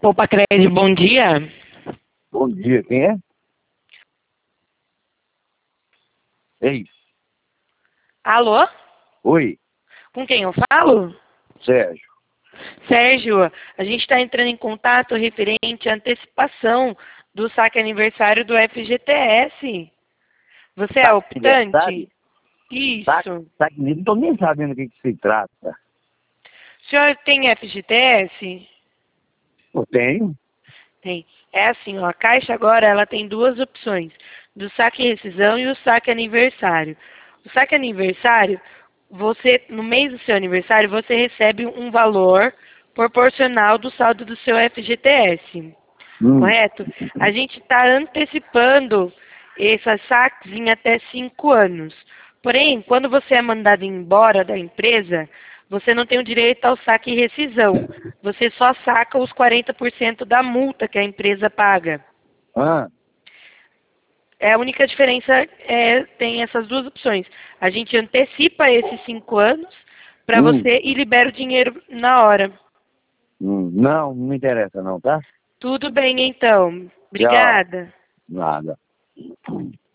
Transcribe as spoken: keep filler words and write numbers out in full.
Poupa Crédito, bom dia. Bom dia, quem é? Ei, Alô? oi, Com quem eu falo? Sérgio. Sérgio, a gente está entrando em contato referente à antecipação do saque aniversário do F G T S. Você é Saque optante? aniversário? Saque, Isso. saque, não estou nem sabendo o que, que se trata. O senhor tem F G T S? Eu tenho. Tem. É assim, ó, a Caixa agora ela tem duas opções, do saque e rescisão e o saque aniversário. O saque aniversário, você, no mês do seu aniversário, você recebe um valor proporcional do saldo do seu F G T S. Hum. Correto? A gente está antecipando esses saques em até cinco anos. Porém, quando você é mandado embora da empresa, você não tem o direito ao saque e rescisão. Você só saca os quarenta por cento da multa que a empresa paga. Ah, É a única diferença, é, tem essas duas opções. A gente antecipa esses cinco anos para hum, você e libera o dinheiro na hora. hum. Não, não me interessa não, tá? Tudo bem, então. Tchau. Obrigada. Nada.